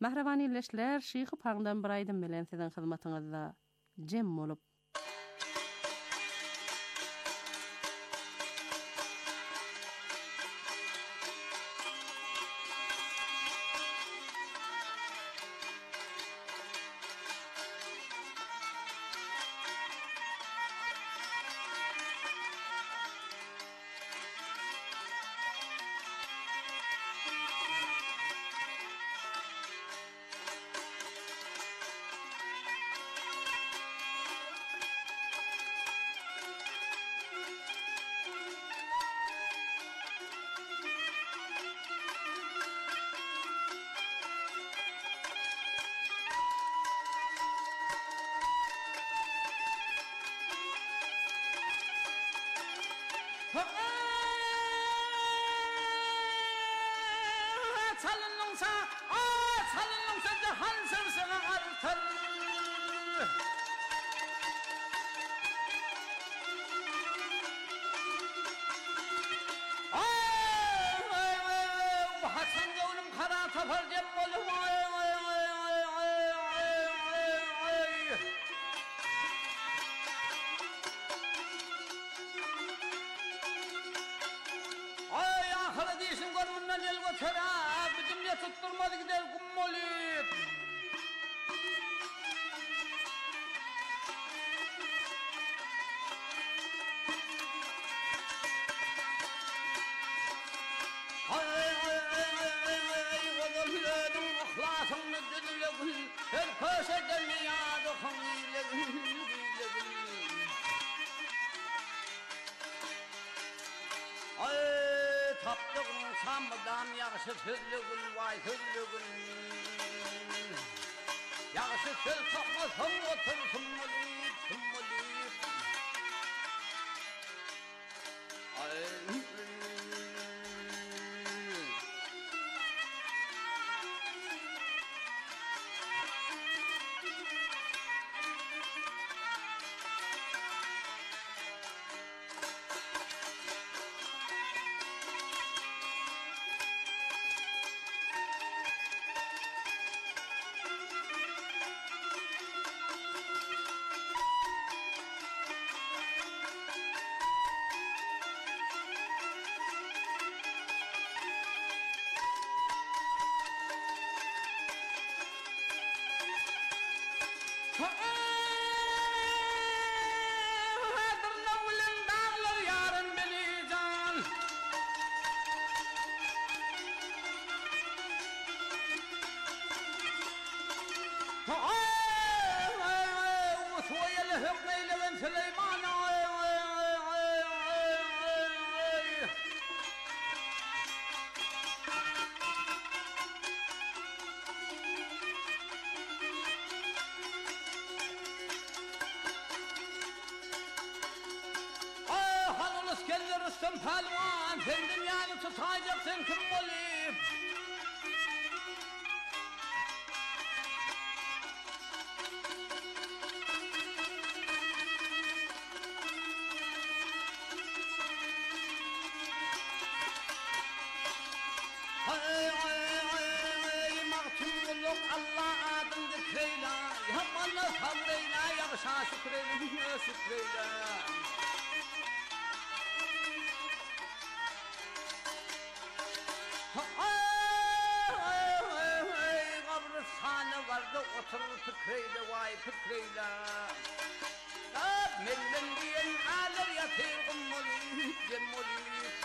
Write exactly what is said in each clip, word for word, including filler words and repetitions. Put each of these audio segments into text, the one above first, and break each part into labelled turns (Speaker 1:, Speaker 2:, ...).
Speaker 1: Mahraban illeşler şyhy paňdan bir aýdym bilen siziň hyzmatyňyzda jem bolup tutturmadı gider kummolit. Ay ay ay ay ay ay oğullarım ahlasını düdülegün her köşeden yadı hamilegün ay tapdığın samdan yaxşı sözlügün vay sözlügün yaxşı söz tapmasın otursun mulit mulit ay Rüstem Palvan, sen dünyanı tutacaksın kim olayım? Ay ay ay ay mahkumluk Allah adın zikreyle, yapmanla sabreyle, yakışa şükreyle, şükreyle. Sana vardı oturur fıkrıyla vay fıkrıyla Mellen diyen alır yatır kummulit gemmulit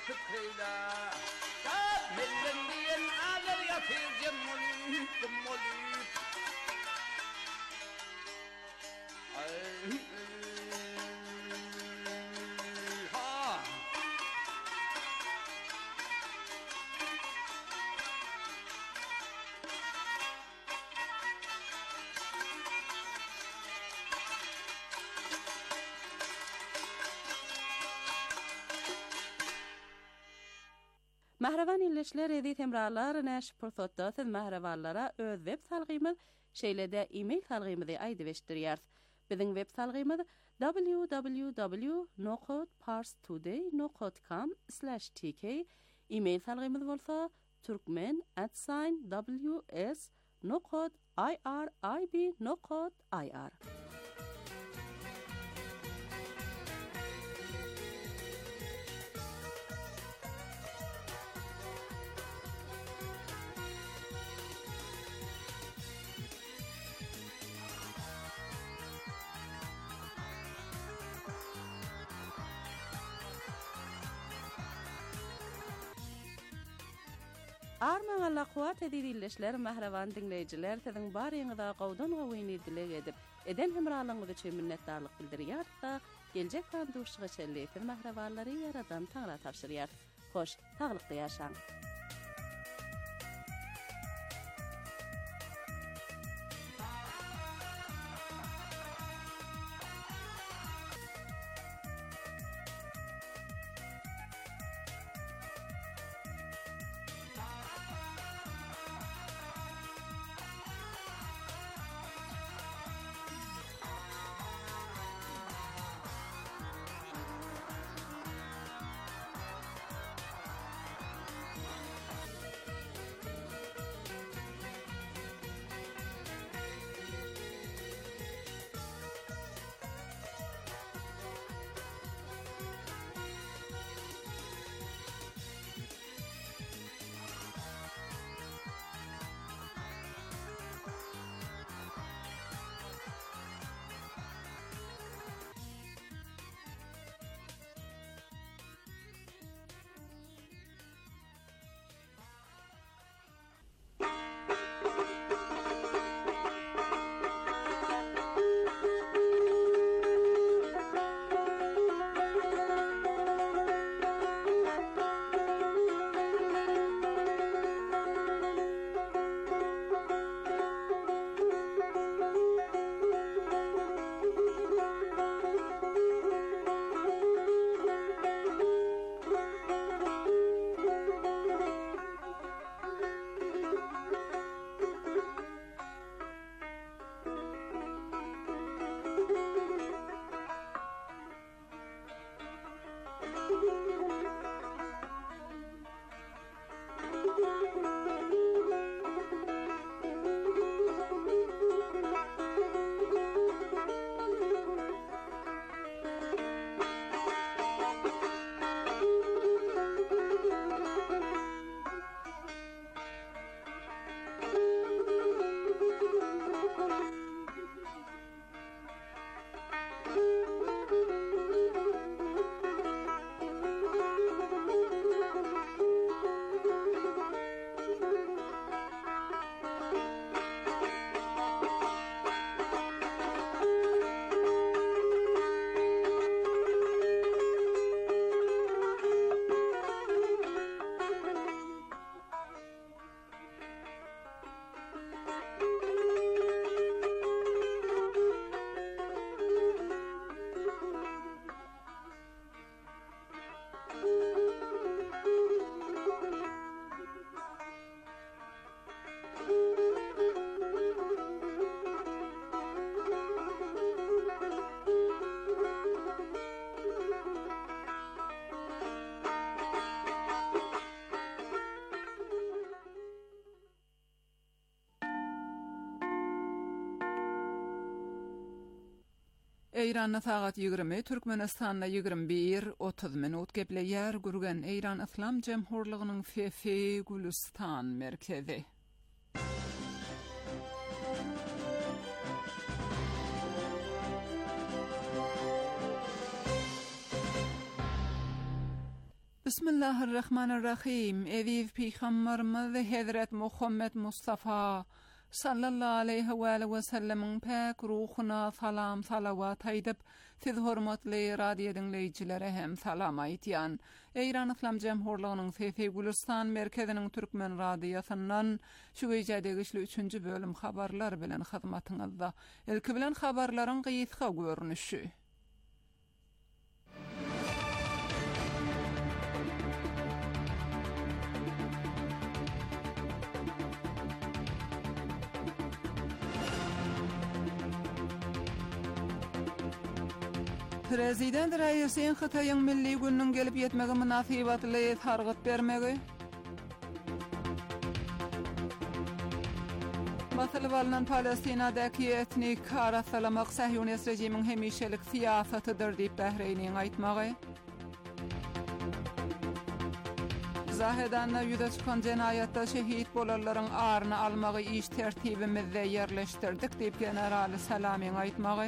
Speaker 2: tıkıyla da bellen diyen ağır yatır cemmolüp cemmolüp ay ha
Speaker 1: Mahravan illeşler edi temralar näş pursatda siz mahravallara öz web salgymyz şeýlede e-mail salgymyzy aýdyp eşdirýär. Biziň web salgymyz w w w nokta parstoday nokta com slash t k. E-mail salgymyz bolsa turkmen at w s nokta i r i b nokta i r. Arman Allah kuat edilişler mahravan dinleyijiler siziň baryňyza gowdan gowyny dilek edip eden hemralygyňyz üçin minnetdarlyk bildirýär. Geljek banduşygy şerleýär mahrawanlary yaradan taňra tapşyrýar. Hoş, taglykda ýaşaň.
Speaker 3: Eýranda sagat ýigirmi, Türkmenistanda ýigirmi bir otuz minut gepleýär gürgen Eýran Islam Jemhurlygynyň F F Gülistan merkezi. Biz Bismillahirrahmanirrahim. Eviv Peygamberimiz Hazret Muhammed Mustafa sallallahu aleyhi ve sellem'in pek ruhuna salam salavat aydip siz hormatly radio dinleyicilere hem salam aytyan. Eýran Islam Jemhurlygynyň Fefe Gulistan merkeziniň Türkmen radiosundan şu gecede güçlü üçüncü bölüm habarlar bilen hyzmatyňyzda. Ilki bilen habarlaryň gysga görnüşi. Prezident Raýysyn Hytaýyň milli gününiň gelip ýetmegi munasybatly targyt bermegi. Masaly bolan Palestinadaky etnik arasalamak Sahyonist rejimiň hemişelik siýasatydyr diýip Bahreýniň aýtmagy. Zahedanna ýüze çykan jenayatda şehit bolanlaryň aryny almagy iş tertibimizde ýerleşdirdik diýip general Salamiň aýtmagy.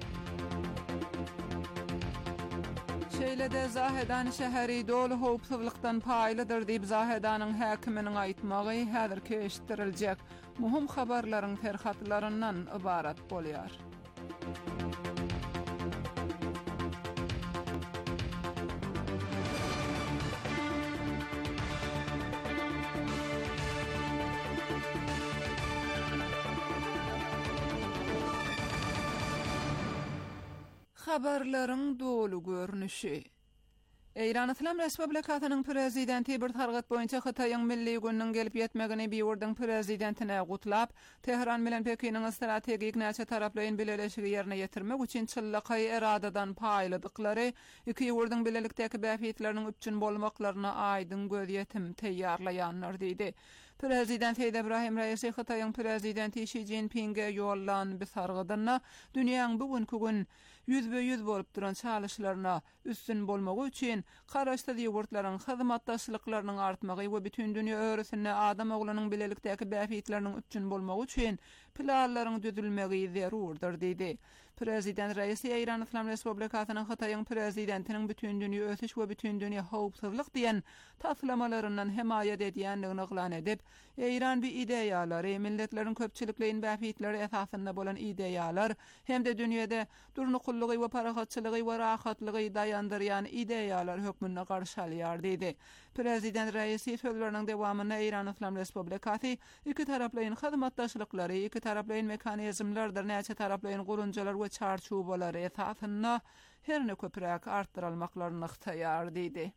Speaker 3: Şeýlede Zahedan şäheri dolu howpsuzlykdan paýlydyr diýip Zahedanyň häkiminiň aýtmagy häzirki eşitdirilýek muhim habarlaryň terhatlaryndan ibarat bolýar. Habarlaryň dolu görnüşi. Eýran Islam Respublikasynyň prezidenti bir targat boýunça Hytaýyň milli gününiň gelip ýetmegini biýurdyň prezidentine gutlap, Tehran bilen Pekiniň strategik näçe taraplaryň bileleşigi ýerine ýetirmek üçin çyllaqy eradadan paýlydyklary iki ýurdyň bilelikdäki bäfitleriniň üçin bolmaklaryna aýdyn göz ýetim teýýarlaýanlar diýdi. Prezident Heýder Ibrahim Raýysy Hytaýyň prezidenti Xi Jinping'e ýollan bir sargydyna dünýäň bugünkü gün yüzbe yüz bolup duran çalyşlaryna üstün bolmagy üçin garaşda ýurtlaryň hyzmatdaşlyklarynyň artmagy we bütün dünýä öresinde adam oglanyň bilelikdäki bäfitleriniň üçin bolmagy üçin planlaryň düzülmegi zerurdur diýdi. Prezident Raýysy Eýran Islam Respublikasynyň Hytaýyň prezidentiniň bütün dünýä ösüş we bütün dünýä howpsuzlyk diýen taslamalaryndan hemaýet edýändigini oglan edip, Eýran bir ideýalary, milletleriň köpçülikliğin bäfitleri esasynda bolan ideýalar hem de dünýede durnukullygy we parahatçylygy we rahatlygy daýandyrýan ideýalar hökmüne garşy alýar diýdi. Prezident Raýysy sözleriniň dewamyna Eýran Islam Respublikasy iki taraplaryň hyzmatdaşlyklary, iki taraplaryň mekanizmlardyr näçe taraplaryň gurunjalar we çarçubalary esasynda herne köpürek artdyrylmaklaryny yktaýar diýdi.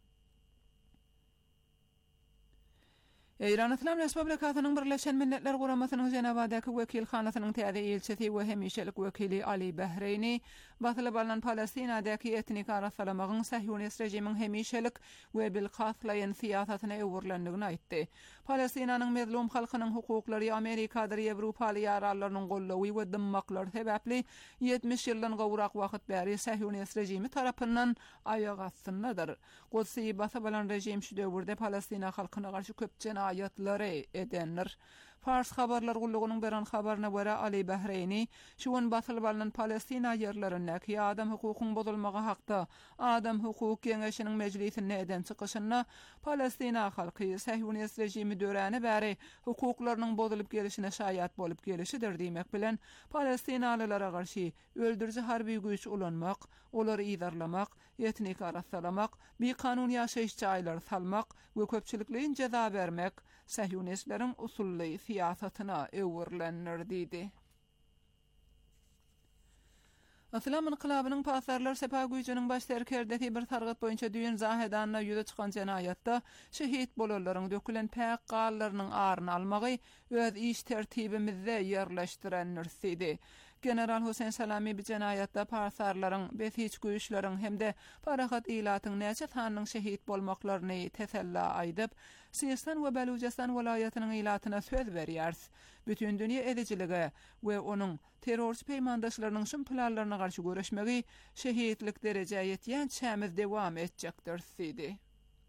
Speaker 3: Eýran Islam Respublikasynyň Birleşen Milletler Guramasynyň Jenewadaky wekilhanasynyň täze elçisi we hemişelik wekili Ali Bahreýni batyly bolan Palestinadaky etnik arasalamagyň Sahyonist rejimiň hemişelik we bilgaslaýan siýasatyna öwürlendigini aýtdy. Palestinanyň mezlum halkynyň hukuklary Amerikada we Ýewropaly ýararlarynyň gollawy we dymmaklar sebäpli ýetmiş ýyldan gowrak wagt bäri Sahyonist rejimi tarapyndan aýak astyndadyr. Gotsy baty bolan rejim şu döwürde Palestina halkyna garşy köp ayatları edenler. Fars habarlar gullugynyň beran habaryna görä Ali Bahreýni şuň batyl bolan Palestina ýerlerindäki adam hukukynyň bozulmagy hakda Adam Hukuk Kengeşiniň meclisine eden çykyşyna Palestina halky Sahyonist rejimi döräni bäri hukuklarynyň bozulup gelişine şaýat bolup gelişidir diýmek bilen Palestinalylara garşy öldürji harby güýç ulanmak, olary iýdarlamak, etnik arasalamak, bir kanun ýaşaýyş jaýlary salmak we köpçülikliň jeza bermek Sahyonistlaryň usully siýasatyna öwürlenir diýdi. Islam inqilabynyň pasarlar sepa güýjüniň baş terkerdeki bir targat boýunça düýün Zahedanna ýüze çykan jenayatda şehit bolanlaryň dökülen päk gallarynyň aryny almagy öz iş tertibimizde ýerleşdirenler diýdi. General Hüseyin Salami bir jenayatda pasarlaryň, besiç güýçleriň hemde parahat ilatyň näçe tanynyň şehit bolmaklaryny tesella aýdyp, Siýestan we Baluchistan welaýatynyň ilatyna söz berýär. Bütün dünýä edejiligi we onuň terrorçy peýmandaşlarynyň şun planlaryna garşy göreşmegi şehitlik derejä ýetýän çämiz dewam etjekdir diýdi.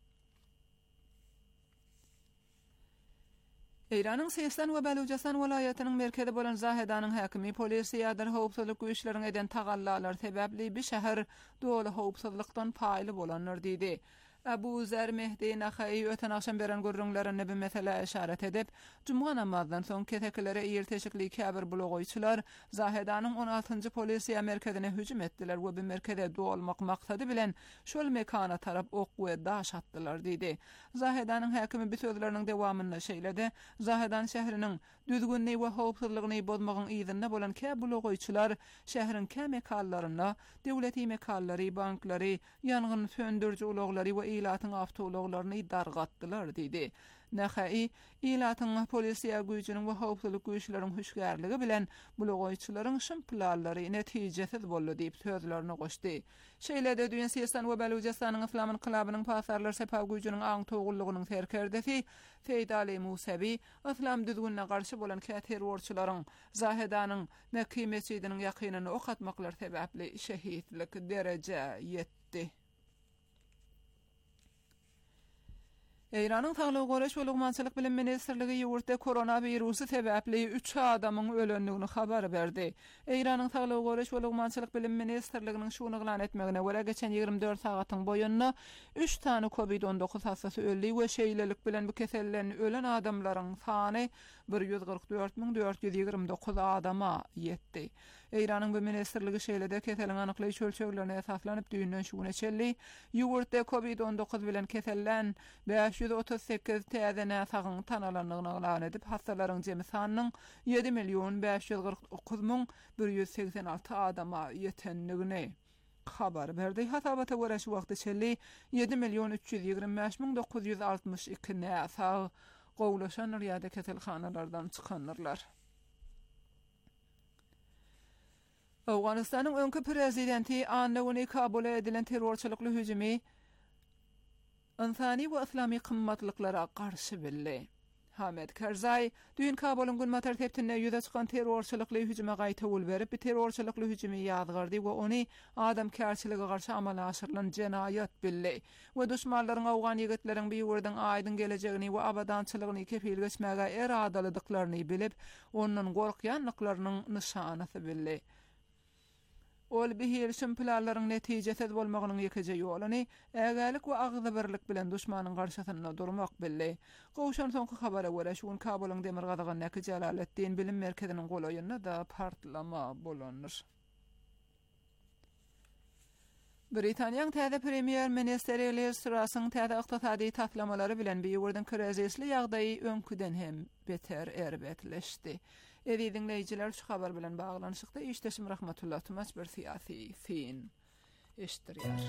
Speaker 3: Eýranyň Siýestan we Baluchistan welaýatynyň merkezi bolan Zahedanyň häkimi polisi ýa-da howpsuzlyk güýçleriniň eden tagallalary sebäpli bir şäher dolu howpsuzlykdan paýly bolanlar diýdi. Abu Zer Mehdi Naxai öten akşam beren gurrunlarına bir mesele işaret edip, Cuma namazdan son ketekilere iyirteşikli kabir blogoyçular Zahedanın on altıncı polisiya merkezine hücum ettiler ve bir merkeze doğalmak maksadı bilen şol mekana tarap ok ve daş attılar dedi. Zahedanın hakimi bir sözlerinin devamını şeyledi. Zahedan şehrinin düzgünliği ve howpsuzlygyny bozmagyn izinne bolan kä blogoyçular şähriň kä mekallarına, döwleti mekallary, banklary, ýangyn söndürjü ulaglary we ilatyň awtologlaryny dargatdylar dedi. Naxai ilatyň polisiýa güýjüniň we howpsuzlyk güýçläriniň hüşgärligi bilen blogoyçularyň şym planlary netijesiz boldy diýip sözlerini goşdy. Şeýlede Düýen Siýasat we Belucistanyň Islam inqilabynyň pasarlar sepa güýjüniň aň togullygynyň terkerdesi Feydali Musavi Islam düzgünine garşy bolan terrorçularyň Zahedanyň Mekki mescidiniň ýakynyny ok atmaklar sebäpli şehitlik derece ýetdi. Eýranyň Saglyk Goraş we Lugmançylyk bilim ministrligi ýurtda koronavirusy sebäpli üç adamyň ölendigini habar berdi. Eýranyň Saglyk Goraş we Lugmançylyk bilim ministrliginiň şuny glan etmegine görä geçen ýygrimi dört sagatyň boýunna üç tane covid on dokuz hastasy öldi we şeýlelik bilen bu keselden ölen adamlaryň sany bir ýüz gyrk dört miň dört ýüz ýygrimi dokuz adama ýetdi. Eýranyň bu ministrligi şeýlede keseliň anyklyş ölçeglerine esaslanyp düýünden şuny çelli, ýurtda covid on dokuz bilen kesellen beş yüz otuz sekiz täze sagyn tanalanlygyny glan edip, hastalaryň jemy sanynyň yedi milyon beş yüz gyrk dokuz miň bir yüz seksen alty adama ýetenligini habar berdi. Hasabata görä şu wagtda çelli yedi milyon üç yüz ýygrimi beş miň dokuz yüz altmış iki näsa gowlaşan ýa-da keselhanalardan çykanlar. Awganistanyň öňkü prezidenti Anwani Kabul'a edilen terrorçylykly hüjümi insani we islami kymmatlyklara garşy bildi. Hamid Karzai düýün Kabul'un gün matar teptine ýüze çykan terrorçylykly hüjüme gaýta ul berip, bir terrorçylykly hüjümi ýazgardy we ony adam kärçiligi garşy amala aşyrylan jenaýat bildi. We düşmanlaryň awgan ýigitleriň bir ýurdyň aýdyň gelejegini we abadançylygyny kepil geçmäge eradalydyklaryny bilip, onuň gorkýanlyklarynyň nişanasy bildi. Ol bihir şym planlaryň netijesiz bolmagynyň ýekeje ýolyny ägälik we agzy birlik bilen düşmanyň garşysyna durmak bildi. Gowşan soňky habara görä şuň Kabulyň demir gadagan näki Jalaletdin bilim merkeziniň golaýyna da partlama bolanýar. Britaniýanyň täze premier ministeri Liz Truss'yň täze ykdysady tatlamalary bilen bir ýurdyň krizisli ýagdaýy öňküden hem beter erbetleşdi. Edi dinleyijiler şu habar bilen baglanyşykda işteşim rahmatullah tumaç bir siyasi fin eşdirýär.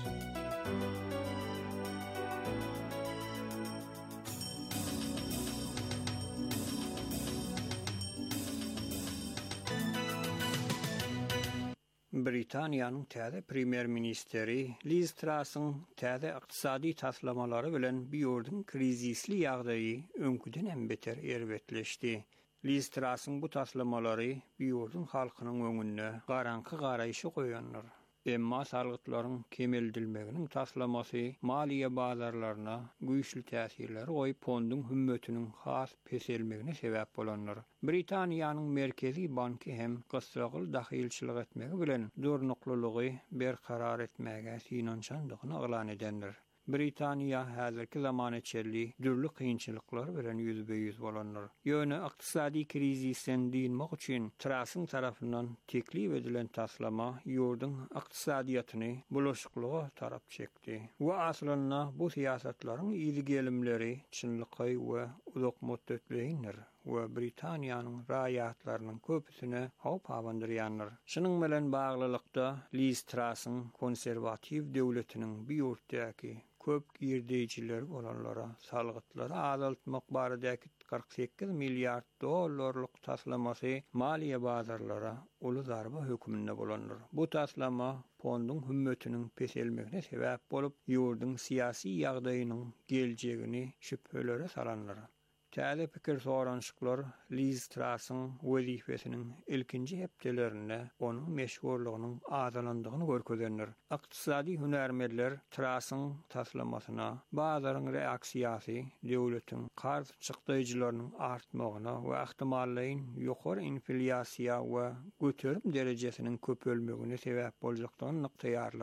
Speaker 4: Britaniýanyň täze premier ministeri Liz Truss'yň täze ykdysady taslamalary bilen bir ýurdyň krizisli ýagdaýy öňküden hem beter erbetleşdi. Liz Truss'yň bu taslamalary bir ýurdyň halkynyň öňünde garanky garaýşy goýanlar. Emma salgytlaryň kemeldilmeginiň taslamasy maliýe bazarlaryna güýçli täsirler goýup fondyň hümmetiniň has peselmegine sebäp bolanlar. Britaniýanyň merkezi banky hem gysgaly dahilçilik etmegi bilen durnuklylygy berkarar etmäge synançandygyny aglan edenler. Britaniýa häzirki zamana çelli dürli kynçylyklar bilen ýüzbeýüz bolanlar. Ýöne ykdysady krizisten diýmek üçin Truss'yň tarapyndan teklip edilen taslama ýurdyň ykdysadyýatyny bulaşyklyga tarap çekdi. We aslanna bu siýasatlaryň ýyly gelimleri çynlyky we uzak muddatlydyr. We Britaniýanyň raýatlarynyň köpüsine howp awandyrýanlar. Şunyň bilen baglylykda Liz Truss'yň konserwatiw döwletiniň bir ýurtdaky köp girdijiler bolanlara salgytlary azaltmak baradaky kırk sekiz milyar dollarlyk taslamasy maliýe bazarlara uly zarba hökmünde bolanlar. Bu taslama fondyň hümmetiniň peselmegine sebäp bolup ýurdyň syýasy ýagdaýynyň geljegini şüphelere salanlar. Täze pikir soranşyklar Liz Truss'yň wezifesiniň ilkinji hepdelerinde onuň meşgurlygynyň azalandygyny görkezýänler. Ykdysady hünärmedler Truss'yň taslamasyna bazaryň reaksiýasy döwletiň garşy çykdyjylarynyň artmagyna we ihtimallaryň ýokary inflyasiýa we göterim derejesiniň köpelmegine sebäp boljakdygyny nykdaýarlar.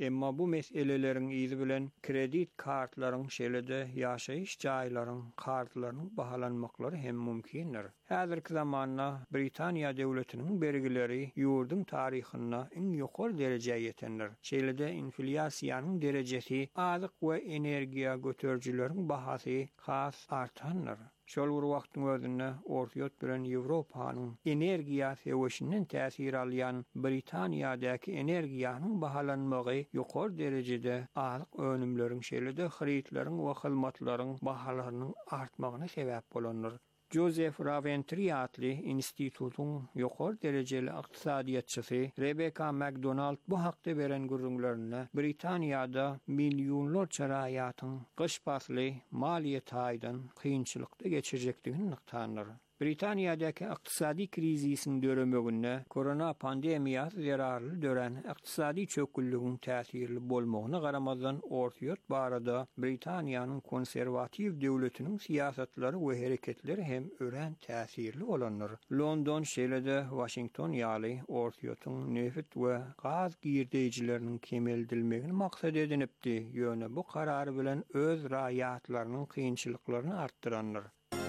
Speaker 4: Emma bu meselelerin izi bilen kredit kartlaryň şeýlede ýaşaýyş jaýlaryň kartlarynyň bahalanmaklary hem mümkindir. Häzirki zamanda Britaniýa döwletiniň bergileri ýurdun taryhyna iň ýokary derejeye ýetendir. Şeýlede inflasiýanyň derejesi azyk we energiýa götürjüleriň bahasy has artandyr. Şol bir wagtyň özünde ortaýot bilen Ýewropanyň energiýa sewişinden täsir alýan Britaniýadaky energiýanyň bahalanmagy ýokary derejede azyk önümleriň şeýlede hyritleriň we hyzmatlaryň bahalarynyň artmagyna sebäp bolandyr. Joseph Raventry adly institutun ýokary derejeli ykdysadyatçysy Rebecca McDonald bu hakda beren gürrüňlerine Britaniýada milliýonlarça raýatyň gyş pasly maliýet aýdan kynçylykda geçirjekdigini nyktandyr. Britaniýadaky ykdysady krizisiň döremeğinde korona pandemiýasy zararly dören ykdysady çöküllügiň täsirli bolmagyna garamazdan ortaýot barada Britaniýanyň konserwatiw döwletiniň siýasatlary we hereketleri hem ören täsirli bolanlar. London şeýlede Washington ýaly ortaýotyň nefit we gaz girdeýijileriniň kemeldilmegini maksat edinipdi. Ýöne bu karary bilen öz raýatlarynyň kynçylyklaryny artdyranlar.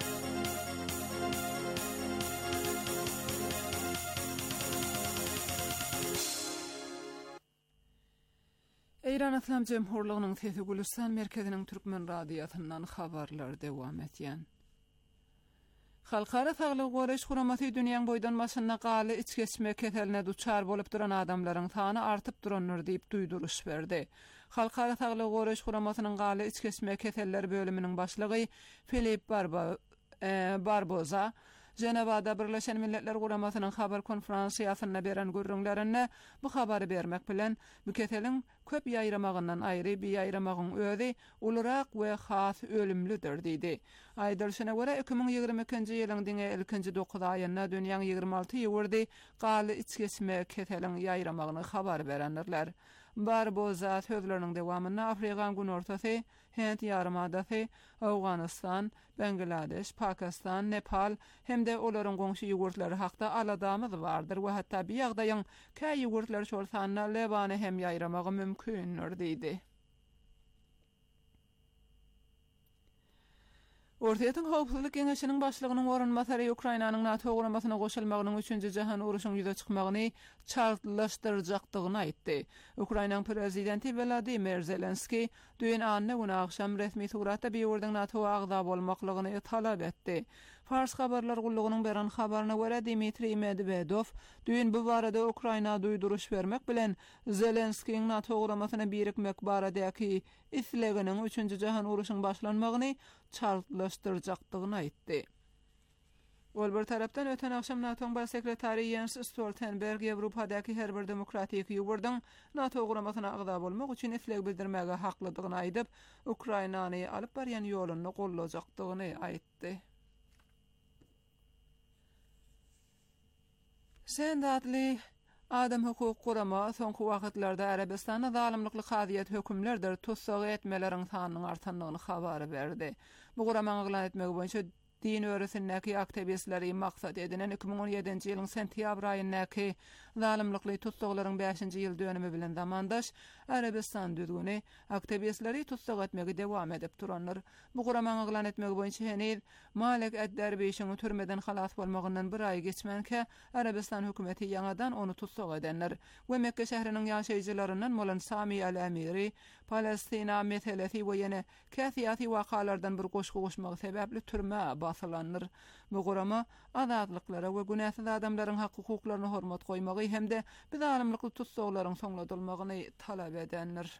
Speaker 3: İran İslam Cemhurluğu'nun Fethi Gülistan merkezinin Türkmen radiyatından habarlar devam etyen. Halkara Sağlyk Goraýş Guramaty dünýäň boýdan başyna galy iç geçme keseline duçar bolup duran adamlaryň sany artyp duranlar diýip duýduruş berdi. Halkara Sağlyk Goraýş Guramatynyň galy iç geçme keseller bölüminiň başlygy Filip Barba e, Barboza Cenevada Birleşen Milletler Guramatynyň habar konferensiýasyna beren görüňlerine bu habary bermek bilen bu keseliň köp ýaýramagyndan aýry bir ýaýramagyň özi ulurak we has ölümlüdir diýdi. Aýdylşyna görä iki ming ýygrimi ikinji ýylyň diňe ilkinji dokuz aýyna dünýäň ýygrimi alty ýurdy galy iç geçme keseliň ýaýramagyny habar berenler. Barboza sözleriniň dewamyna Afrikan gün ortasy, Hind ýarymadaty, Awganistan, Bangladeş, Pakistan, Nepal hemde olaryň goňşy ýurtlary hakda aladamyz bardyr we hatda bir ýagdaýyň käý ýurtlar şol sanyna lebany hem ýaýramagy mümkindir diýdi. Ortaýatyň howpsuzlyk Geňeşiniň başlygynyň orunmasary Ukrainanyň NATO guramasyna goşulmagynyň üçinji jahan uruşynyň ýüze çykmagyny çartlaşdyrjakdygyny aýtdy. Ukrainanyň prezidenti Volodymyr Zelenski düýün anny gün akşam resmi suratda bir ýurdyň NATO agda bolmaklygyny talap etdi. Fars habarlar gullugynyň beren habaryna görä Dmitri Medvedev düýün bu barada Ukraina duýduruş bermek bilen Zelenskiň NATO guramasyna birikmek baradaky isleginiň üçinji jahan uruşynyň başlanmagyny çartlaşdyrjakdygyny aýtdy. Ol bir tarapdan öten akşam NATO'nun baş sekretary Jens Stoltenberg Ýewropadaky her bir demokratik ýurdyň NATO guramasyna agda bolmak üçin isleg bildirmäge haklydygyny aýdyp, Ukrainany alyp barýan ýoluny gollajakdygyny aýtdy. Sen datly Adam hukuk gurama soňky wagtlarda Arabistanda zalymlykly hadyýet hökümlerdir tutsak etmeleriň sanynyň artandygyny habar berdi. Bu guramaň aglan etmegi boýunça din öwresindäki aktivistleri maksat edinen iki ming on ýedinji ýylyň sentýabr aýyndaky zalymlykly tutsaklaryň beşinji ýyl dönemi bilen zamandaş Arabistan düzgüni aktivistleri tutsak etmegi dewam edip duranlar. Bu guramaň aglan etmegi boýunça henüz Malek Ed-Derbišiň türmeden halas bolmagyndan bir ay geçmenke Arabistan hökümeti ýaňadan onu tutsak edenler we Mekke şäheriniň ýaşaýjylaryndan Molan Sami al-Amiri Palestina meselesi we ýene käsiýaty wakalardan bir goşgu goşmagy sebäpli türme basylandyr. Bu gurama azadlyklara we günäsiz adamlaryň hak hukuklaryna hormat goýmagy hemde bir zalymlykly tutsaklaryň soňladylmagyny talap edenler.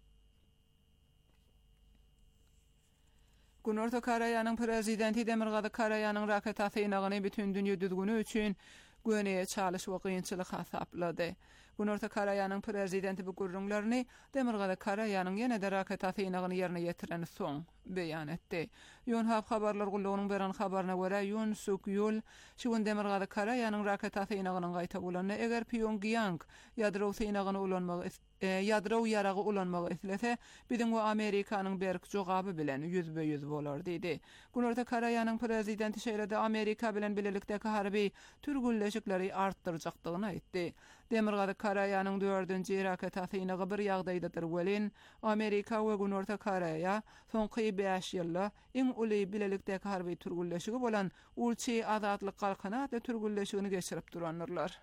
Speaker 3: Günorta Karaýanyň prezidenti Demirgazy Karaýanyň raket atynagyny bütün dünýä düzgünü üçin göneýe çalyş we kynçylyk hasaplady. Günorta Karaýanyň prezidenti bu gurrunlaryny Demirgazy Karaýanyň ýene-de raket atynagyny ýerine ýetiren soň beýan etdi. Ýonhap habarlar gullugynyň beren habaryna görä Yoon Suk-yeol şu gün Demirgazy Karaýanyň raket atynagynyň gaýta bolanyny eger Pyongyang ýadro atynagyny ulanmagy e, yadro yarağı ulanmagy islese, biziň bu Amerikanyň berk jogaby bilen yüzbe yüz bolar diýdi. Günorta Koreýanyň prezidenti şeýlede Amerika bilen bilelikdäki harby türgülleşikleri artdyrjakdygyny aýtdy. Demirgady Koreýanyň dördünji raket atynyňy bir ýagdaýdadyr welin, Amerika we Günorta Koreýa soňky beş ýylda iň uly bilelikdäki harby türgülleşigi bolan ulçy azatlyk galkana da türgülleşigini geçirip duranlar.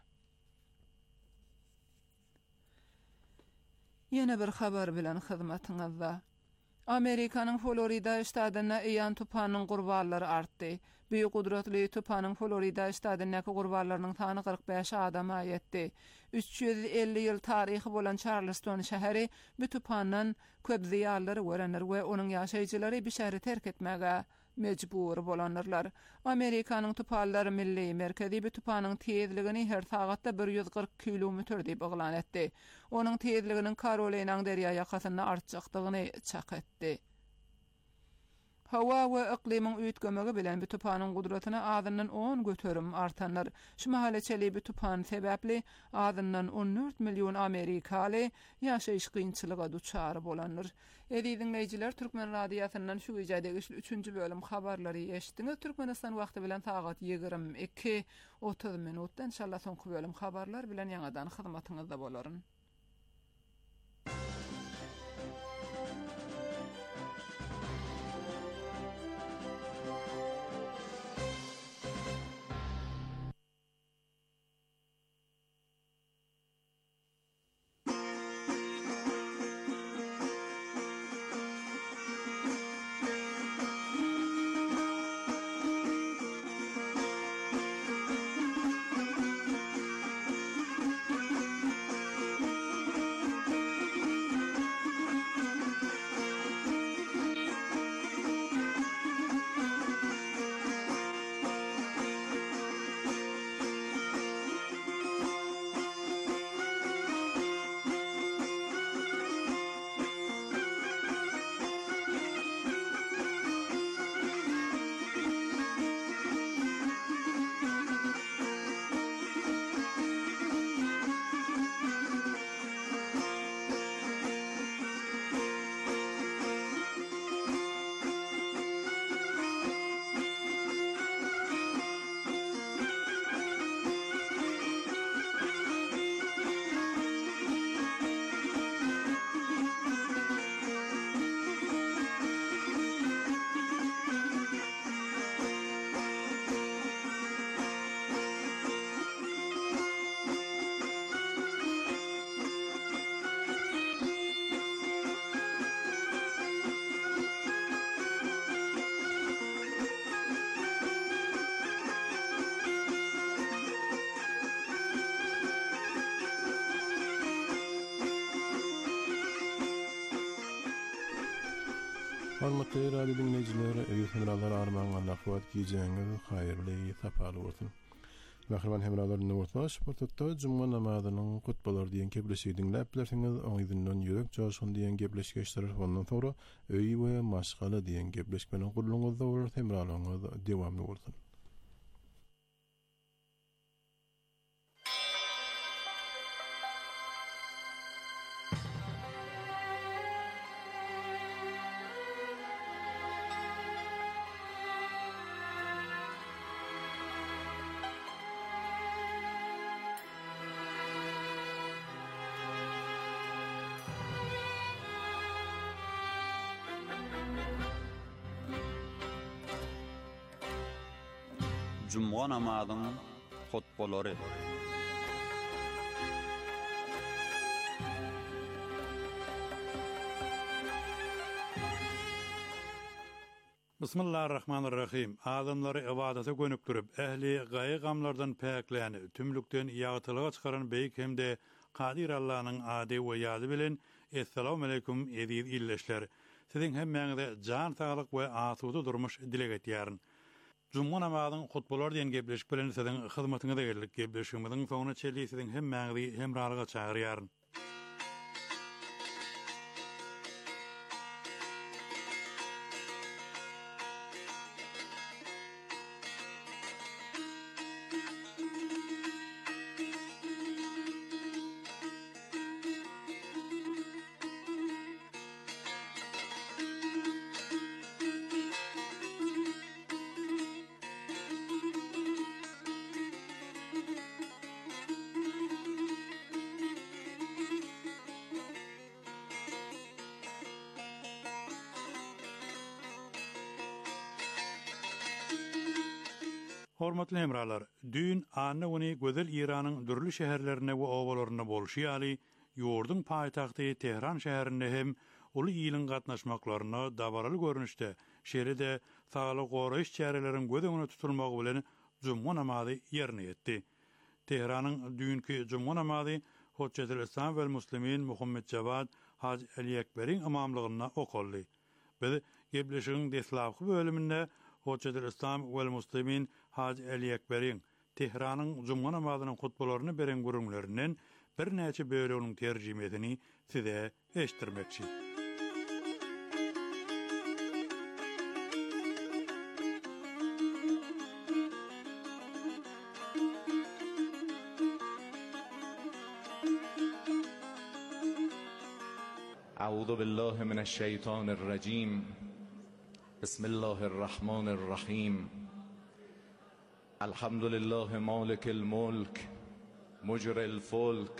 Speaker 3: Yine bir haber bilen hyzmatyňyzda. Amerikanyň Florida ştadyna eýan tupanyň gurballary artdy. Büyük gudratly tupanyň Florida ştadynyň gurballarynyň sany kırk beş adama ýetdi. üç yüz elli ýyl taryhy bolan Charleston şäheri bu tupandan köp ziýarlary görenler we onuň ýaşaýjylary bir şäheri terk etmäge mecbur bolanlar. Amerikanyň tupallary milli merkezi bu tupanyň tezligini her sagatda bir yüz kırk kilometr diýip oglan etdi. Onuň tezliginiň Carolina derýa ýakasyna artjakdygyny çak etdi. Hawa we iklimiň üýtgemegi bilen bu tupanyň gudratyna azyndan on göterim artanlar. Şu mahaleçeli bu tupan sebäpli azyndan on dört million Amerikaly ýaşaýyş kynçylyga duçar bolanlar. Edi dinleýijiler, Türkmen radiýasyndan şu ýerde üçünji bölüm habarlary eşitdiňiz. Türkmenistan wagty bilen sagat ýygrimi iki otuz minutda inşallah soňky bölüm habarlar bilen ýangadan hyzmatyňyzda bolaryn.
Speaker 5: Hormatly radio dinleyijiler, eýer hemralar arman gandakbat giýjeňiz haýyrly, sapaly bolsun. Mähriban hemralar nowatlaş, portatda juma namazynyň gutbalar diýen gepleşigi dinläp bilersiňiz, oňyzyndan ýürek joşun diýen gepleşige iştirak ondan sonra öýi we maşgala diýen gepleşmeniň gurulmagyzda bolar, hemralaryňyz dewamly bolsun.
Speaker 2: Cuma namazynyň hutbalary.
Speaker 6: Bismillahirrahmanirrahim. Adamlary ibadata gönükdirip, ähli gaýy gamlardan päkläni, tümlükden ýagtylyga çykaran beýik hemde Qadir Allah'nyň ady we ýazy bilen Assalamu aleykum ediz illeşler. Siziň hemmäňize jan saglyk we asuda durmuş dilek etýärin. Cuma namazynyň hutbalar diýen gepleşik bilen siziň hyzmatyňyza geldik. Gepleşigimiziň soňuna çeli siziň hemmäňizi hemralyga çagyrýaryn. Hormatly hemralar, dün anna ony gözel İranyň dürli şäherlerine we obalaryna bolşy ýaly, ýurdun paýtagty Tehran şäherinde hem uly ýylyň gatnaşmaklaryna dabaraly görnüşde, şehrede sagaly goraýyş çäreleriň göz tutulmagy bilen juma namazy ýerine ýetdi. Tehranyň dünkü juma namazy Hoçjatyl Islam we Muslimin Muhammed Javad Haj Ali Ekberiň imamlygyna okoldy. Biz gebleşigiň deslapky bölüminde Hoçjatyl Islam we Muslimin Haj Ali Ekberiň Tehranyň juma namazynyň hutbalaryny beren görüňlerinden bir näçe bölügiň terjimesini size eşitdirmekçi.
Speaker 7: أعوذ بالله من الشيطان الرجيم بسم الله الرحمن الرحيم الحمد لله مالك الملك مجري الفلك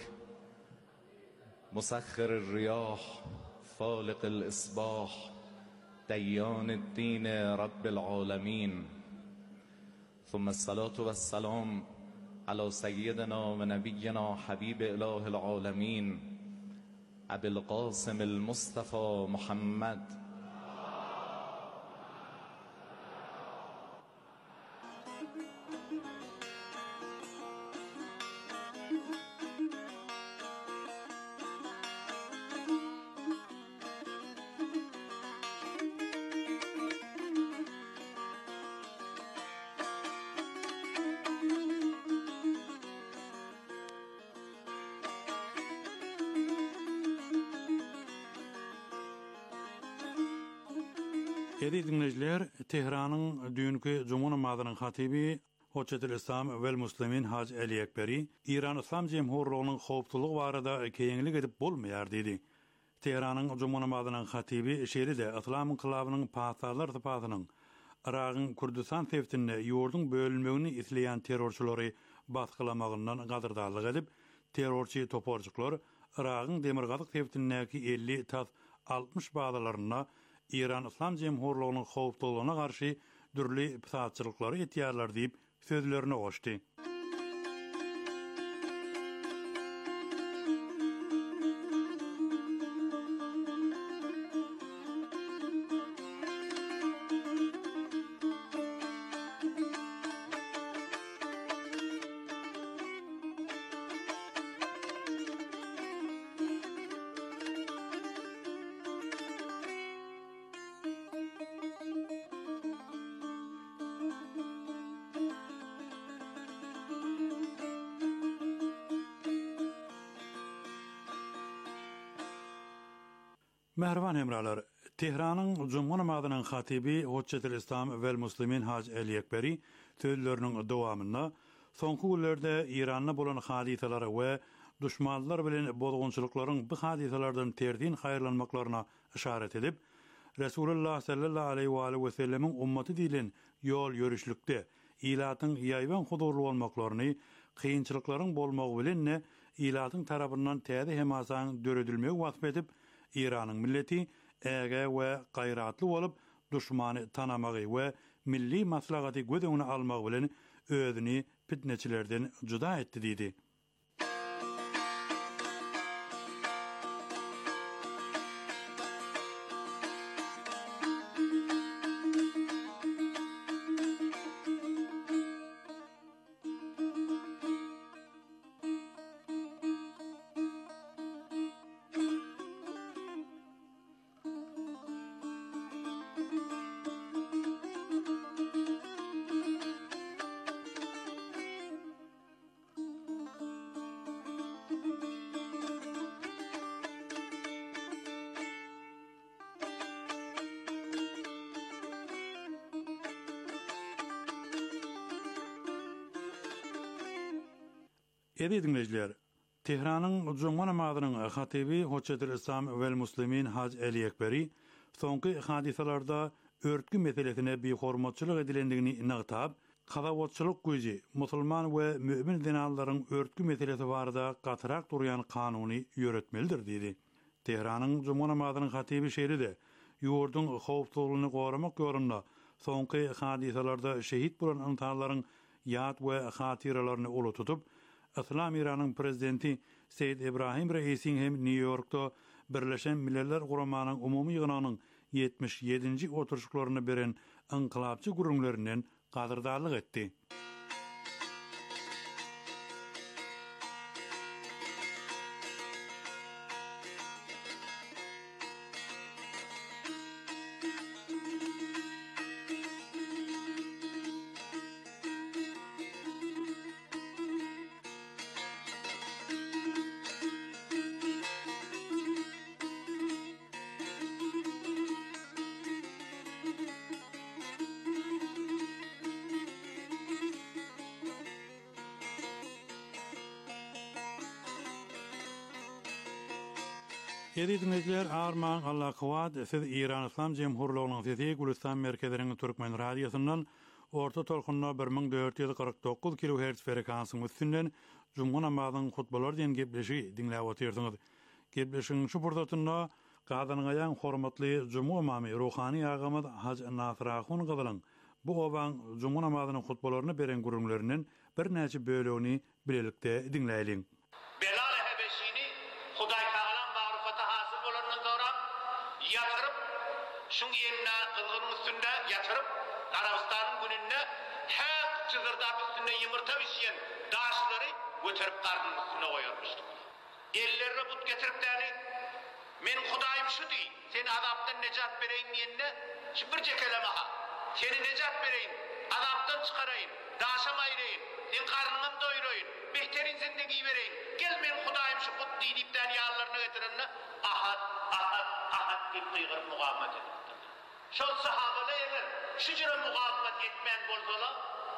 Speaker 7: مسخر الرياح فالق الإصباح ديان الدين رب العالمين ثم الصلاة والسلام على سيدنا ونبينا حبيب إله العالمين أبي القاسم المصطفى محمد
Speaker 6: Edi dinleyiciler, Tehranyň dünkü juma namazynyň hatibi Hoçjatyl Islam we Muslimin Haj Ali Ekberi İran İslam Jemhuriyetining howpsuzlygy barada keňlik edip bolmaýar dedi. Tehranyň juma namazynyň hatibi şeýle-de Islam inqilabynyň paýtarlar tapatynyň Iragyň Kurdistan sewtinde ýurdun bölünmegini isleýän terrorçylary baskılamagyndan gadyrdalyk edip, terrorçy toporjuklar Iragyň demirgazyk sewtindäki elli tas altmış bagalaryna İran İslam Jemhuriyetining howpsuzlygyna garşy dürli pysatçylyklary etýärler diýip sözlerini goşdy. Merhaban hemralar, Tehranyň juma namazynyň hatibi Hoçjatyl Islam we Muslimin Haj Ali Ekberi sözleriniň dowamynda soňky günlerde İranyň bolan hadiselere we düşmanlar bilen bozgunçylyklaryň bu hadiselerden terdin haýyrlanmaklaryna işaret edip, Resulullah sallallahu aleyhi we sellemiň ummaty dilen ýol ýörüşlükde ilatyň ýaýban hudurly bolmaklaryny, kynçylyklaryň bolmagy bilen ilatyň tarapyndan täze hemasaň döredilmegi wasp edip, İranyň milleti äge we gaýratly bolup düşmany tanamagy we milli maslahaty gödüňe almagy bilen özüni fitneçilerden juda etdi diýdi. Edi dinleyiciler, Tehranyň juma namazynyň hatibi Hoçjatyl Islam we Muslimin Haj Ali Ekberi soňky hadisalarda örtgü meselesine bir hormatçylyk edilendigini ynagtab, Kadawatçylyk güýji musulman we mümin dinalaryň örtgü meselesi barada gatyrak durýan kanuny ýöretmelidir diýdi. Tehranyň juma namazynyň hatibi şeýle-de ýurdun howpsuzlygyny goramak ýolunda soňky hadisalarda şehit bolan insanlaryň yad we hatiralarını ulu tutup, İslam İran'ın prezidenti Seyyid İbrahim Reis'in hem New York'ta Birleşen Milletler Guramanın umumi yığınağının yetmiş yedinci oturuşlarını beren inkılapçı gurumlarından qadırdarlık etdi. Edi dinleyiciler, Armağan Allah Kıvat, siz İran İslam Cemhurluğu'nun sesi Gülistan Merkezlerinin Türkmen Radyosu'ndan orta tolkunna bir ming dört yüz kırk dokuz kilohertz frekansın üstünden Cumhur namazının hutbalar diyen gepleşi dinlep oturuyorsunuz. Gepleşinin şu fırsatında qadanyňaýan hormatly Cumhur imamy ruhani ağamız Haj Nasir Ahun gyzylyň bu oban Cumhur namazynyň hutbalaryny beren gurumlarynyň bir näçe bölegini bilelikde dinleýäliň.
Speaker 8: Belal Hebeşini Hudaý Taala marifata hasyl bolandan sonra yatırıp şuň ýerine kılgynyň üstünde yatırıp Arabistanyň gününde hep çygyrdap üstünde ýumurta bişýän daşlary göterip gardyň üstüne goýarmışdy. Ellerine but getiripdäni men Hudaýym şu diýi, seni azapdan nejat bereýin diýende şu bir jekeleme ha. Seni nejat bereýin, azapdan çykaraýyn, daşam aýraýyn, sen garnyňy doýuraýyn, behterin zindegi bereýin. Gel men Hudaýym şu but diýipdän ýallaryna getirenle ahad, ahad, ahad diýip gıýgyryp mugamat edipdir. Şol sahabalar eger şu jere mugamat etmän bolsalar,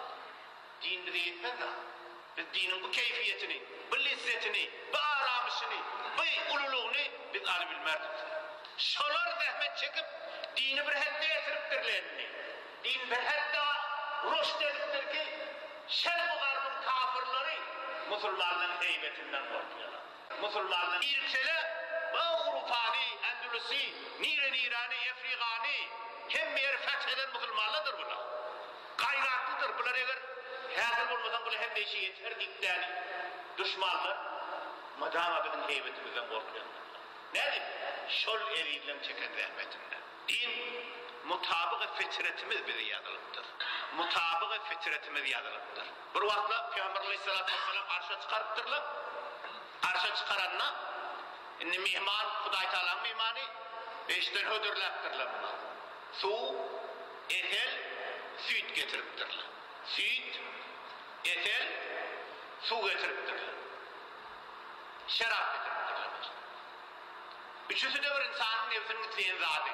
Speaker 8: dinde de yetmezler. Biz dinin bu keyfiyetini, bu lezzetini, bu aramışını, bu ululuğunu biz alıp bilmerdik. Şolar zahmet çekip dini bir hadde getiripdirlerini. Din bir hadde roşt edipdir ki şer bu garbın kafirleri Musulmanların heybetinden korkuyorlar. Musulmanların ilkele bu Avrupani, Endülüsi, Niren İran'ı, Afrikani hem bir fetheden Musulmanlardır bunlar. Gayratlıdır bunlar eğer hazır olmadan bunu hem de işi yeter dikdeni düşmanlar madama bizim heybetimizden korkuyorlar. Ne diyeyim? Şol eriyle çeken rahmetinden. Din mutabık-ı fitretimiz bizi yazılıptır. Mutabık-ı fitretimiz yazılıptır. Bir vaktla Peygamber Aleyhisselatü Vesselam arşa çıkarıptırlar. Arşa çıkaranla inni mihman, Hudaý Taala'nın mihmani beşten hödürläpdirler buna. Su, etel, süt getiripdirler. Süt, etel, su getiripdirler. Şarap getiripdirler. Üçüsü de bir insanın nefsinin itleyen zatı.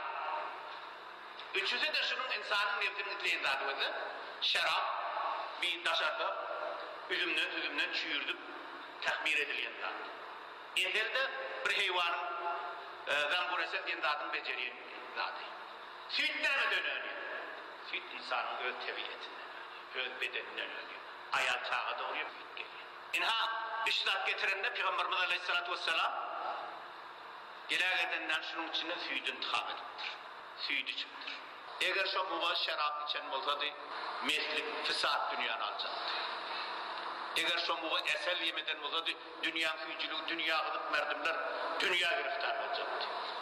Speaker 8: Üçüsü de şunun insanın nefsinin itleyen zatı oldu. Şarap, bir daşarda üzümden üzümden çüyürdüp takmir edilyen zatı. Etel de bir heyvanın e, zamburesen diyen zatını beceriyen zatı. Süt neme dönüyor? Süt insanın öz tebiyetine, öz bedeninden ölüyor. Ayal çağa doğru süt geliyor. İnha üstad getirenler Peygamberimiz Aleyhisselatü Vesselam gerek edenden şunun içinde süydü intihab edipdir. Süydü çıktır. Eğer şu muğaz şarap içen olsaydı meslik, fısat dünyanı alacaktı. Eğer şu muğaz esel yemeden olsaydı dünya fücülü, dünya gıdık merdimler dünya giriftar olacaktı.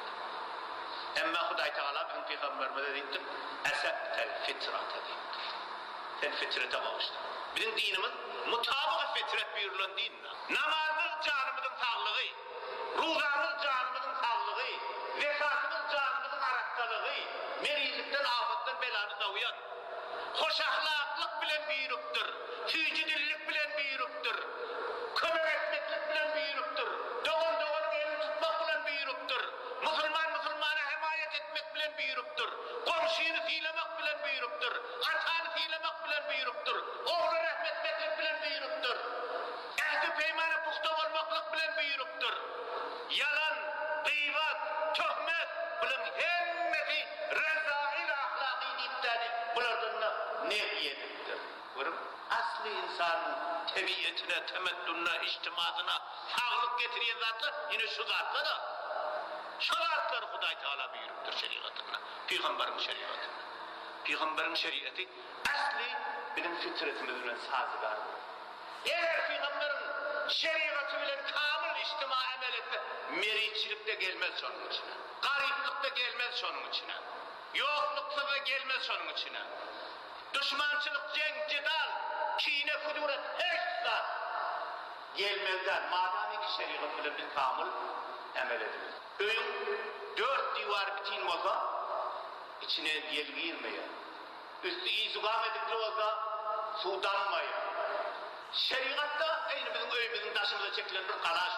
Speaker 8: Emma Hudaý Taala bizim Peygamberimize deyipdir, esebtel fitrata deyipdir. Sen fitrete bağıştın. Bizim dinimiz mutabık fitret buyurulan dinle. Namazımız canımızın sağlığı, ruzamız canımızın sağlığı, zekatımız canımızın araktalığı, merizlikten, afattan, belanı davuyan, hoş ahlaklık bilen buyuruptur, tücüdillik bilen buyuruptur, kömek etmeklik bilen buyuruptur, doğan doğanın elini tutmak bilen buyuruptur, Musulman Musulmana himayet etmek bilen buyuruptur, komşuyunu silemek bilen buyuruptur, atanı silemek bilen buyuruptur, oğlu rahmetmeklik bilen buyuruptur, ehdi peymana puhta olmaklık bilen buyuruptur, yalan, gıybat, töhmet bilen hemmeti rezail ahlaki diptani bulardan nehyediptir. Görüm, asli insanın tebiyetine, temeddününe, içtimadına sağlık getiriyen zatlar yine şu zatlar da şu zatlar Hudaý Taala buyuruptur şeriatında, Peygamberin şeriatında. Peygamberin şeriatı asli bizim fitretimizle sazgar. Eğer Peygamberin şeriatı bilen kamil içtima amel etse, meriçilik de gelmez onun içine. Gariplik de gelmez onun içine. Yoklukta da gelmez onun içine. Düşmançılık, cenk, cidal, kine, kuduret, hiç zat gelmezler. Madem ki şeriat bilen bir kamil amel edilir. Öyün dört divar bitin olsa, içine gel girmeye. Üstü izugam edikli olsa, su dammaya. Şeriatta aynı bizim öyümüzün taşımıza çekilen bir kalaş.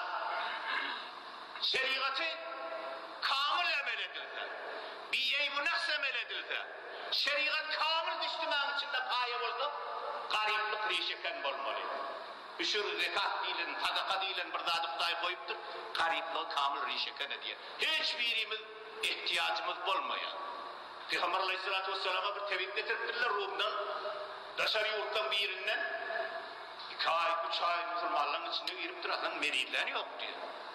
Speaker 8: Şeriatı kamil amel edilse, bir eybu nefs amel edilse, şeriat kamil düştümen içinde payı olsa, gariplik rişeken olmalı. Üşür zekat dilen, sadaka dilen bir zat Xudai koyuptur, garipliği kamil rişeken ediyor. Hiçbirimiz ihtiyacımız olmayan. Peygamber Aleyhisselatü Vesselam'a bir tevhid getirdiler Rum'dan, dışarı yurttan bir yerinden, iki ay, üç ay Müslümanların içinde girip durasın, meridlen yok diyor.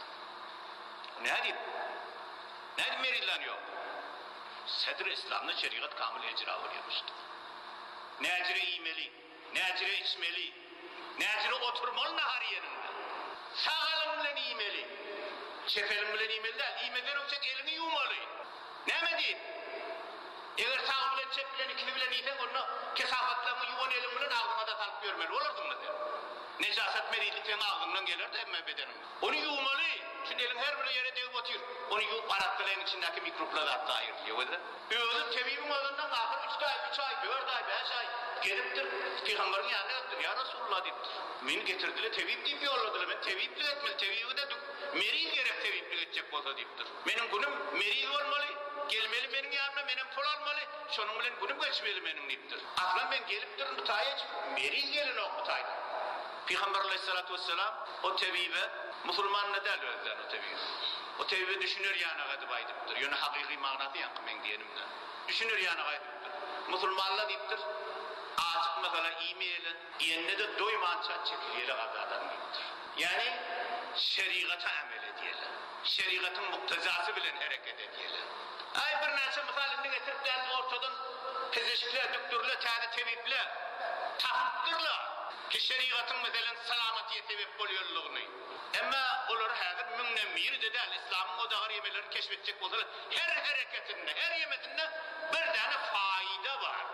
Speaker 8: Ne diyeyim? Ne diyeyim meridlen yok? Sedr-i İslam'da şeriat kamil icra oluyormuştu. Necire iğmeli, necire içmeli, necire oturmalı nahar yerinde. Sağalım bilen iğmeli, çefelim bilen iğmeli değil, iğmeden öksek elini yumalı. Ne mi diyeyim? Eğer sağ bilen çep bilen ikini bilen iyiden onu kesafatlarını yuvan elin bilen ağzına da salıp görmeli olurdun mu der. Necaset meriylikten ağzından gelir de emme bedenim. Onu yumalı. Şimdi elin her bir yere devip otuyor. Onu yiyup arattığın içindeki mikropları hatta ayırıyor. Özü tebibin olandan ahir üç ay, üç ay, dört ay, beş ay geliptir. Peygamberin yanına yaptır. Ya Resulullah deyiptir. Beni getirdiler tebib deyip yolladılar. Ben tebiblik etmeli. Tebibi de meril gerek tebiblik edecek olsa deyiptir. Benim günüm meril olmalı. Gelmeli benim yanıma, benim pul almalı. Şunun bilen günüm geçmeli benim deyiptir. Aslan ben geliptir mütayyic. Meril gelin o mütayyic. Peygamber Aleyhisselatü Vesselam o tebibe Müslüman ne der özler o tebibe. O tebibe düşünür yana gadi baydıptır. Yani hakiki manatı yankı men diyenimde. Düşünür yana gaydıptır. Müslümanla deyiptir. Açık mesela e-mail'e yenine de doymança çekiliyeli gadi adam deyiptir. Yani şeriata amel ediyeler. Şeriatın muktezası bilen hareket ediyeler. Ay bir neyse misalini getirip de ortadan fizikler, doktorlar, tane tebipler tahtırlar. Ki şeriatın mesela salamatiye sebep oluyorluğunu. Ama olur hazır münnemir de değil, İslam'ın o dağır yemeleri keşfedecek olsalar, her hareketinde, her yemesinde bir tane fayda var.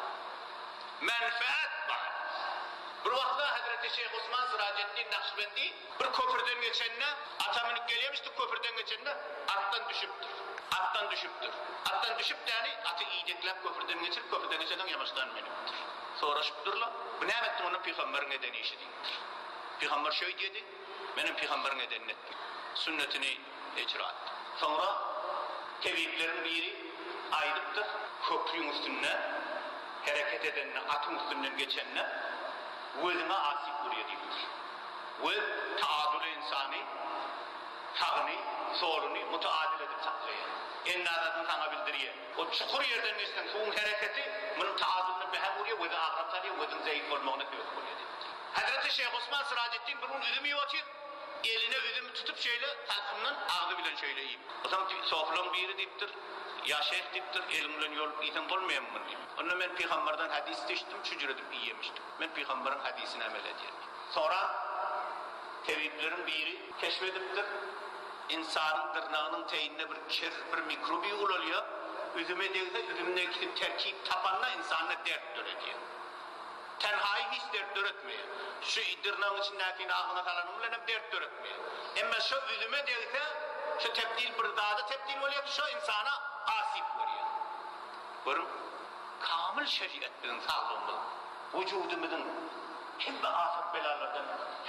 Speaker 8: Menfaat var. Bir vakta Hazreti Şeyh Osman Sıracettin Nakşibendi bir köprüden geçenine, ata minip geliyormuştu köprüden geçenine, attan düşüptür. Attan düşüptür. Attan düşüp de yani atı iyideklep köprüden geçirip köprüden geçenden yamaçtan meniptir. Soraşıptırlar. Bu ne emettim onun peygamberin nedeni işi değildir. Peygamber şöyle dedi, benim peygamberin nedeni ettim. Sünnetini icra ettim. Sonra tevhidlerin biri ayrıptır. Köprünün üstüne, hareket edenine, atın üstünden geçenine, vüzüne asip buraya değildir. Vüz, taadül insanı, sağını, solunu mutaadil edip saklıyor. En nazatını sana bildiriyor. O çukur yerden geçten suyun hareketi, bunun taadülünü behem vuruyor, vüzü ahram sarıyor, vüzün zayıf olmağına sebep oluyor. Hazreti Şeyh Osman Sıracettin bunun üzümü yotuyup, eline üzümü tutup şöyle, takımdan ağzı bilen şöyle yiyip. O zaman soflan biri deyiptir, ya şeyh deyiptir, elimden yol iten olmayan mı deyip. Onunla ben peygamberden hadis seçtim, şucur edip iyi yemiştim. Ben peygamberin hadisine amel ediyorum. Sonra tevhidlerin biri keşfediptir. İnsanın tırnağının teyinine bir kir, bir mikrobi oluyor. Üzüme değilse üzümüne gidip terkip tapanla insanla dert dörediyor. Tenhayı hiç dert döretmiyor. Şu tırnağın içindeki ağzına kalanımla hep dert döretmiyor. Ama şu üzüme değilse şu tebdil bir dağda tebdil oluyor, şu insana asip oluyor. Görün, kamil şeriatın sağlığımız, vücudumuzun hem afet belalardan,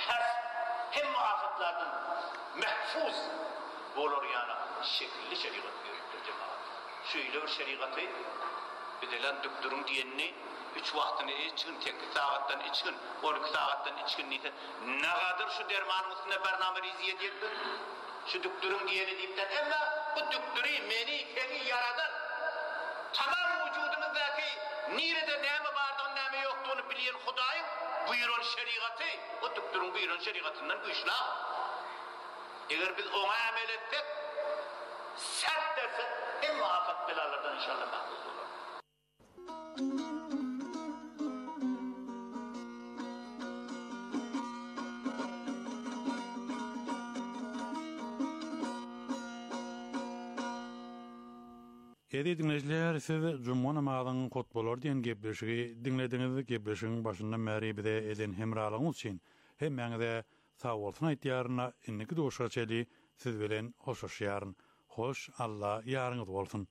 Speaker 8: hem afetlerden mahfuz olur yani şekilli şeriat görüktür cemaat. Şöyle bir şeriatı edilen doktorun diyenini üç vaktini içkin, tek saatten içkin, on iki saatten içkin neyse ne kadar şu dermanın üstüne bername riziye edildi. Şu doktorun diyeni deyip de ama bu doktoru meni kendi yaradan tamam vücudumuzdaki nerede neyme vardı neyme yoktuğunu bilen Xuday'ın buyurun şeriatı o doktorun buyurun şeriatından güçlü. Eğer biz ona amel etsek sert derse en muhabbet belalardan inşallah mahfuz olur.
Speaker 6: Edi dinleyiciler, siz Cumhur namazının kutbolor diyen gepleşigi dinlediğiniz gepleşigin başından beri bide eden hemralığınız için hem de sağ olsun ihtiyarına inniki doşa çeli siz bilen hoşlaşyarın. Hoş Allah yarınız olsun.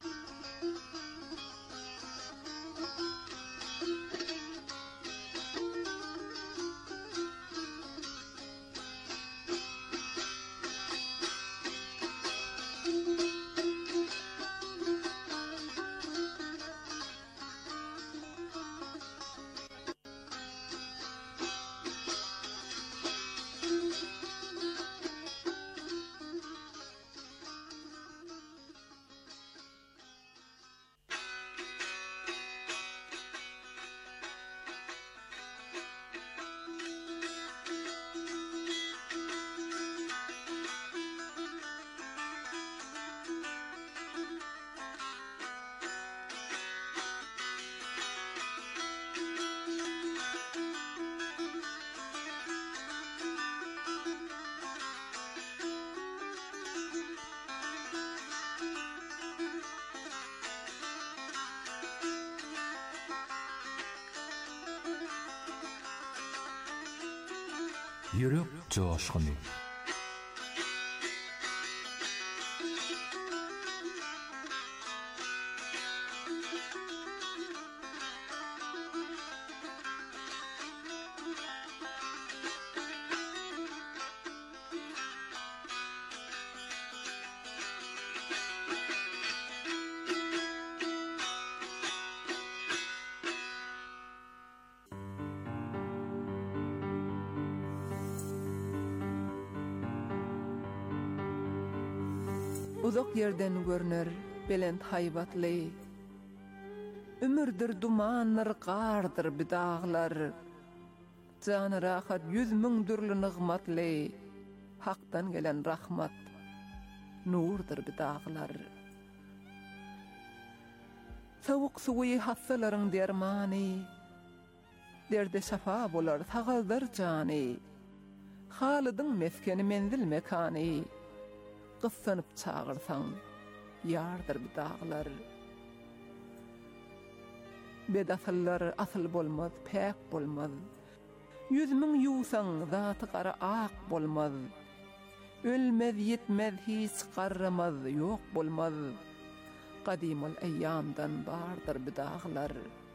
Speaker 9: Yürek coşkunu.
Speaker 3: Uzak yerden görner belent haybatly. Ömürdür dumanlar qardır bidağlar. Can rahat yüz ming dürlü nıgmatly. Hak'tan gelen rahmat nurdur bidağlar. Soğuk suyu hassaların dermani. Derde şafa bolar sağaldır cani. Halidin meskeni menzil mekani. Qıssanıp çağırsan yardır bidağlar. Bedasıllar asıl bolmaz, pek bolmaz. Yüzmün yusan zatı qara aq bolmaz. Ölmez yetmez hiç qarramaz, yok bolmaz. Qadimul eyyamdan bardır bidağlar.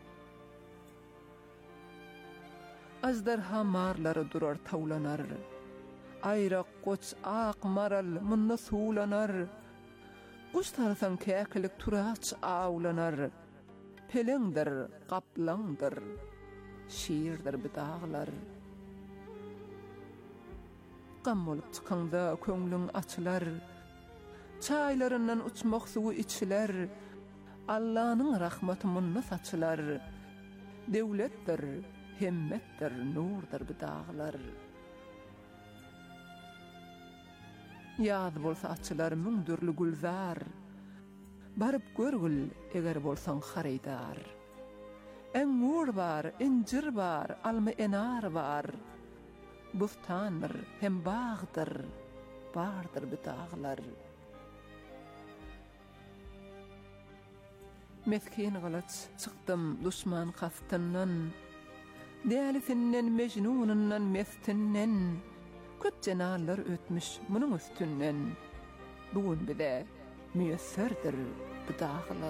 Speaker 3: Azdarha marları durar tavlanar. Ayrak qoç aq maral munna suulanar. Quş tarsan käkilik turaç ağulanar. Pelengdir, qaplangdir, şiirdir bidağlar. Qam olup çıkanda köңlüň açılar. Çaylarından uçmak suwu içiler. Allah'ın rahmeti munna saçılar. Devletdir, himmetdir, nurdir bidağlar. Yaz bolsa açılar müngdürlü gülzar. Barıp görgül eger bolsan xaridar. Engur var, incir var, alma enar var. Bustandır, hem bağdır, bardır bidağlar. Meskin gılıç çıktım düşman kastından. Dälisinden mecnunundan mestinden. Köp cenallar ötmüş bunun üstünden. Bugün bide müyesserdir bidağlar.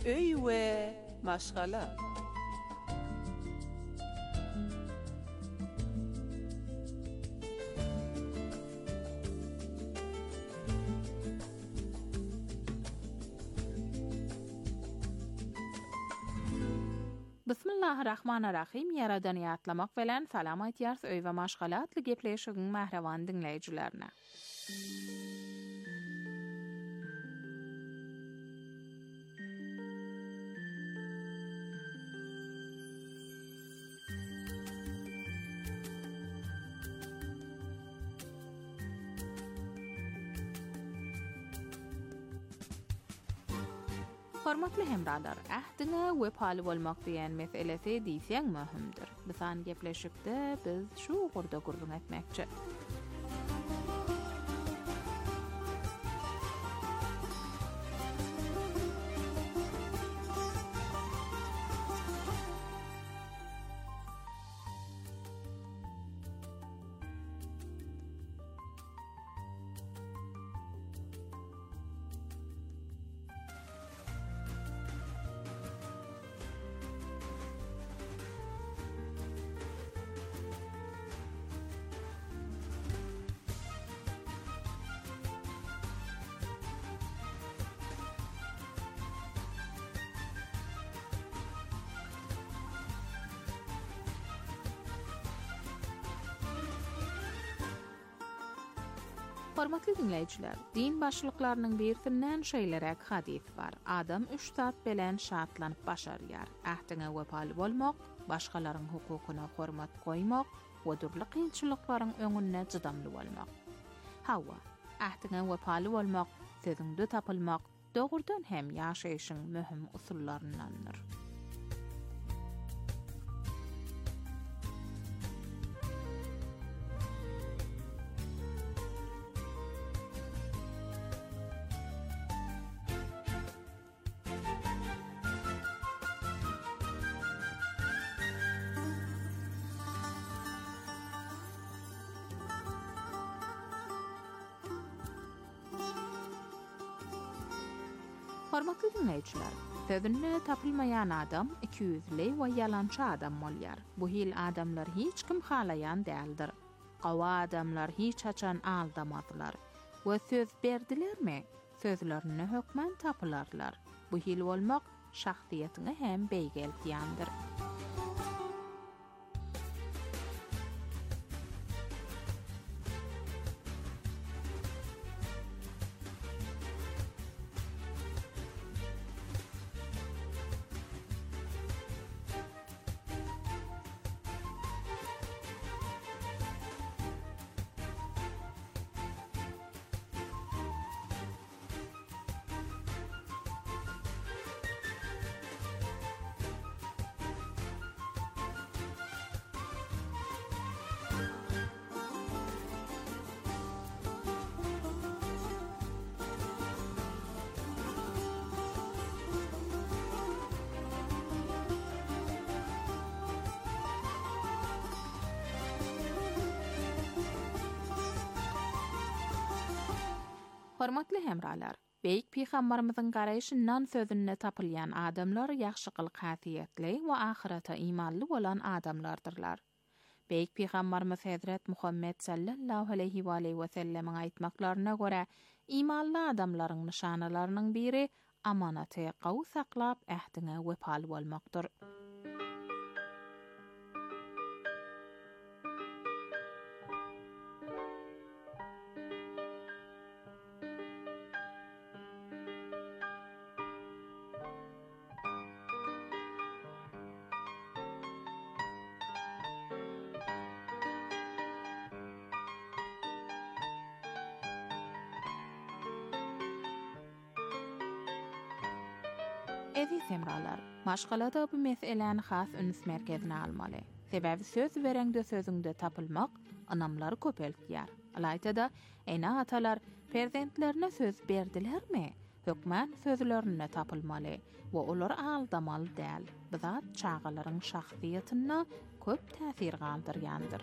Speaker 1: öy we maşgala.
Speaker 9: Bismillahirrahmanirrahim. Yaradan ýatlamak bilen salam aýtýar öý we maşgalatly gepleşigiň mährewan dinleýijilerine. Hormatly hemralar, ähdiňe we paly bolmak diýen meselesi diýseň möhümdir. Bisan gepleşikde biz şu gurda gurrun etmekçi. Hormatly dinleýijiler, din başlyklarynyň birsinden şeýlerek hadis bar. Adam üç saat bilen şartlanyp başarýar. Ähdiňe wepaly bolmak, başgalaryň hukukyna hormat goýmak we durly kynçylyklaryň öňünde çydamly bolmak. Hawa, ähdiňe wepaly bolmak, sözüňde tapylmak, dogurdan hem ýaşaýyşyň möhüm usullaryndandyr. Hormatly dinleýijiler, sözünde tapylmayan adam iki yüzli we yalançy adam bolýar. Bu hil adamlar hiç kim halayan däldir. Gawa adamlar hiç açan aldamadylar. We söz berdilermi? Sözlerini hökmen tapylarlar. Bu hil bolmak şahsiýetine hem beýgeltýändir. Hormatly hemralar, Beýik Peýgamberimiziň garaýşyndan sözünde tapylýan adamlar ýaxşykyl häsiýetli we ahirete imanly bolan adamlardyrlar. Beýik Peýgamberimiz Hazrat Muhammed sallallahu aleyhi we aleyhi we sellemiň aýtmaklaryna görä, imanly adamlaryň nişanalarynyň biri amanaty gawy saklap ähdiňe wepaly bolmakdyr. Ezi semralar, maşgalada bu meseleni has üns merkezine almaly. Sebebi söz berende sözüňde tapylmak, anamlary köpeltýär. Alaytada, eýne atalar perzentlerine söz berdilermi? Hökmen sözlerine tapylmaly we olar aldamaly däl. Bizat çağalaryň şahsiýetine köp täsir galdyrýandyr.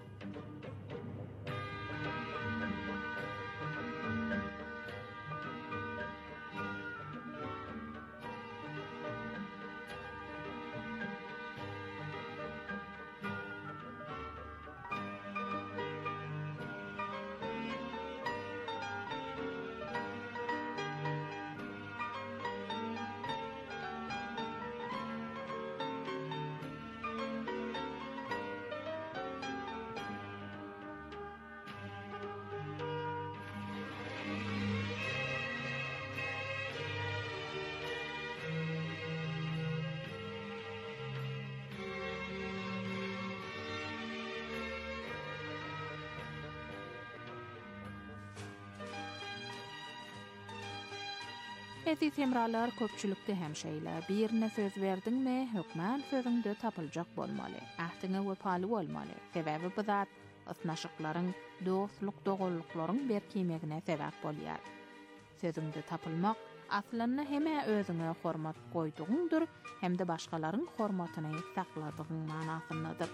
Speaker 9: Eti temralar köpçülükde hemşeyle birine söz verdinmi, hükmän sözüňde tapyljak bolmaly. Ähtiňe wepaly bolmaly. Sebäbi bu zat ysnaşyklaryň, dostluk dogullyklaryň berkimegine sebäp bolýar. Sözüňde tapylmak aslında heme özüňe hormat goýdugyňdyr, hem de başgalaryň hormatyny sakladygyň manasyndadyr.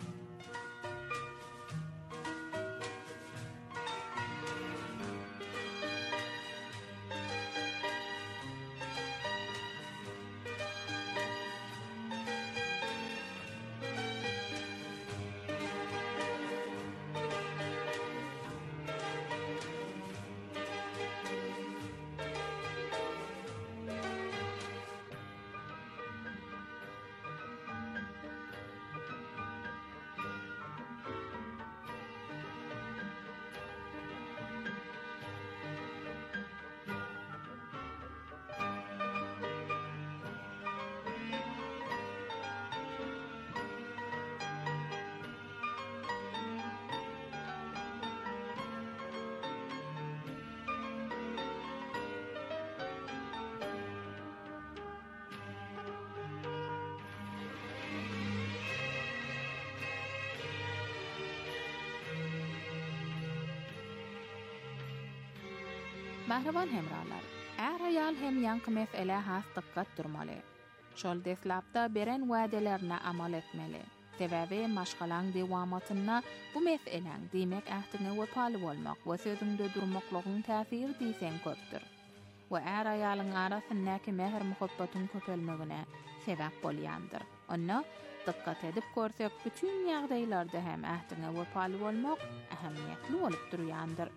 Speaker 9: Mahraban hemralar, er ayal hem yankı mesele has dikkat durmaly. Şol deslapda beren wa'delerine amal etmeli. Sebäbi maşgalaň dewamatyna bu meseleň diýmek ähtiňe wepaly bolmak we sözüňde durmaklagyň täsiri diýsen köpdir. We er ayalyň arasyndaky mehr muhabbatyň köpelmegine sebäp bolýandyr. Onda dikkat edip görsek bütün ýagdaýlarda hem ähtiňe wepaly bolmak ähemmiýetli bolup durýandyr.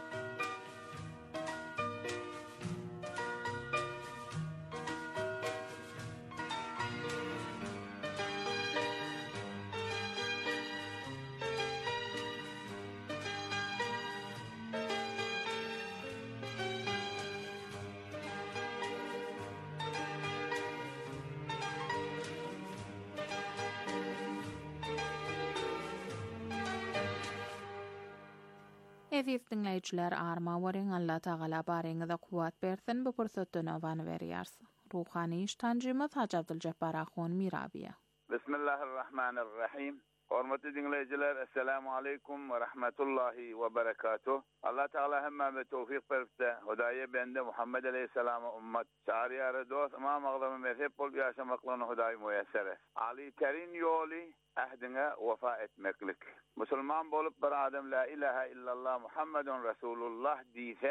Speaker 9: Eziz dinleyijiler, arma waring Allah Taala bareňize kuwat bersin, bu pursatdan awan berýärs. Ruhani iştancymyz Haji Abduljabbar Ahun Mirabiýa.
Speaker 10: Bismillahirrahmanirrahim. Hormatly dinleyijiler, assalamu alaykum we rahmetullahi we berekatuh. Allah Taala hemme tawfik beripdi. Hudaýa bende Muhammed aleyhissalam ummat çağrıýar dost ama magdamy mezhep bolup ýaşamaklaryny Hudaý muýasser et. Ali terin ýoly ähdine wefa etmeklik. Musulman bolup bir adam la ilahe illallah Muhammedun Resulullah diýse